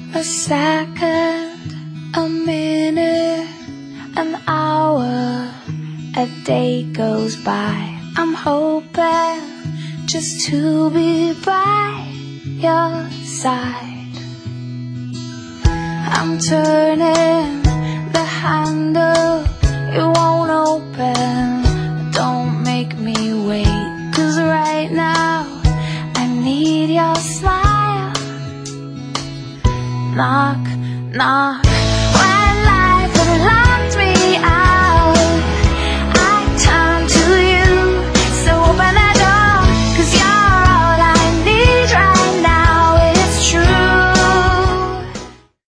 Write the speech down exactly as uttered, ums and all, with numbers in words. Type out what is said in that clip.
A second, a minute, an hour, a day goes by. I'm hoping just to be by your side. I'm turning the handle, it won't open.